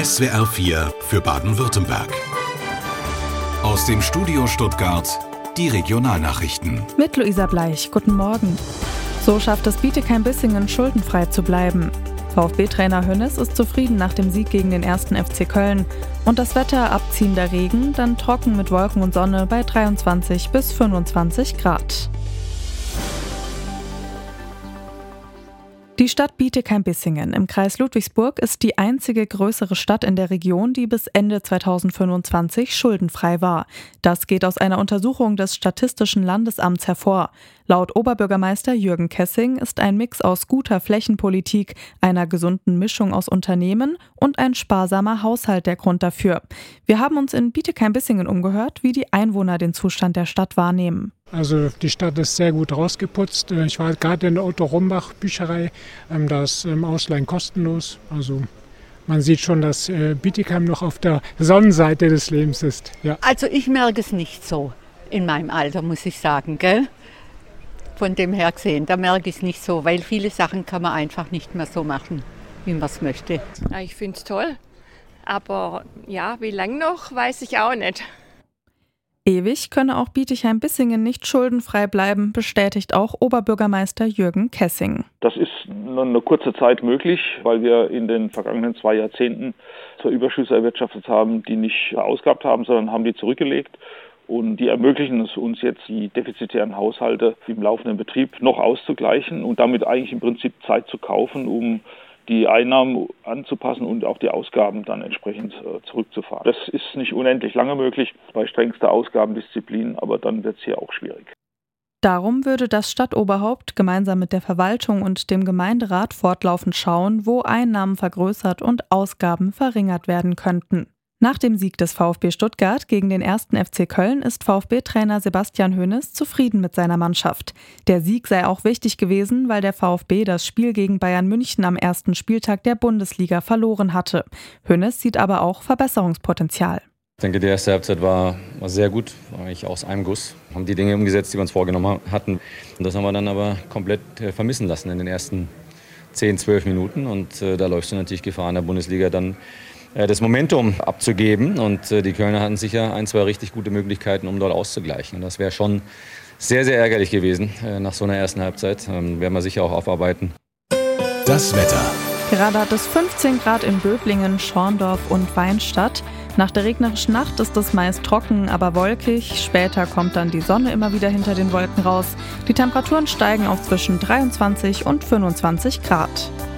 SWR 4 für Baden-Württemberg. Aus dem Studio Stuttgart die Regionalnachrichten. Mit Luisa Bleich, guten Morgen. So schafft es Bietigheim-Bissingen, schuldenfrei zu bleiben. VfB-Trainer Hoeneß ist zufrieden nach dem Sieg gegen den 1. FC Köln. Und das Wetter: abziehender Regen, dann trocken mit Wolken und Sonne bei 23 bis 25 Grad. Die Stadt Bietigheim-Bissingen im Kreis Ludwigsburg ist die einzige größere Stadt in der Region, die bis Ende 2025 schuldenfrei war. Das geht aus einer Untersuchung des Statistischen Landesamts hervor. Laut Oberbürgermeister Jürgen Kessing ist ein Mix aus guter Flächenpolitik, einer gesunden Mischung aus Unternehmen und ein sparsamer Haushalt der Grund dafür. Wir haben uns in Bietigheim-Bissingen umgehört, wie die Einwohner den Zustand der Stadt wahrnehmen. Also die Stadt ist sehr gut rausgeputzt. Ich war gerade in der Otto-Rombach-Bücherei, da ist Ausleihen kostenlos. Also man sieht schon, dass Bietigheim noch auf der Sonnenseite des Lebens ist. Ja. Also ich merke es nicht so in meinem Alter, muss ich sagen, gell? Von dem her gesehen, da merke ich es nicht so, weil viele Sachen kann man einfach nicht mehr so machen, wie man es möchte. Ja, ich finde es toll, aber ja, wie lange noch, weiß ich auch nicht. Ewig könne auch Bietigheim-Bissingen nicht schuldenfrei bleiben, bestätigt auch Oberbürgermeister Jürgen Kessing. Das ist nur eine kurze Zeit möglich, weil wir in den vergangenen 2 Jahrzehnten zwar Überschüsse erwirtschaftet haben, die nicht ausgehabt haben, sondern haben die zurückgelegt. Und die ermöglichen es uns jetzt, die defizitären Haushalte im laufenden Betrieb noch auszugleichen und damit eigentlich im Prinzip Zeit zu kaufen, um die Einnahmen anzupassen und auch die Ausgaben dann entsprechend zurückzufahren. Das ist nicht unendlich lange möglich bei strengster Ausgabendisziplin, aber dann wird es hier auch schwierig. Darum würde das Stadtoberhaupt gemeinsam mit der Verwaltung und dem Gemeinderat fortlaufend schauen, wo Einnahmen vergrößert und Ausgaben verringert werden könnten. Nach dem Sieg des VfB Stuttgart gegen den 1. FC Köln ist VfB-Trainer Sebastian Hoeneß zufrieden mit seiner Mannschaft. Der Sieg sei auch wichtig gewesen, weil der VfB das Spiel gegen Bayern München am ersten Spieltag der Bundesliga verloren hatte. Hoeneß sieht aber auch Verbesserungspotenzial. Ich denke, die erste Halbzeit war sehr gut, war eigentlich aus einem Guss. Wir haben die Dinge umgesetzt, die wir uns vorgenommen hatten. Und das haben wir dann aber komplett vermissen lassen in den ersten 10, 12 Minuten. Und da läufst du natürlich Gefahr in der Bundesliga dann das Momentum abzugeben. Und die Kölner hatten sicher 1, 2 richtig gute Möglichkeiten, um dort auszugleichen. Und das wäre schon sehr, sehr ärgerlich gewesen nach so einer ersten Halbzeit. Werden wir sicher auch aufarbeiten. Das Wetter. Gerade hat es 15 Grad in Böblingen, Schorndorf und Weinstadt. Nach der regnerischen Nacht ist es meist trocken, aber wolkig. Später kommt dann die Sonne immer wieder hinter den Wolken raus. Die Temperaturen steigen auf zwischen 23 und 25 Grad.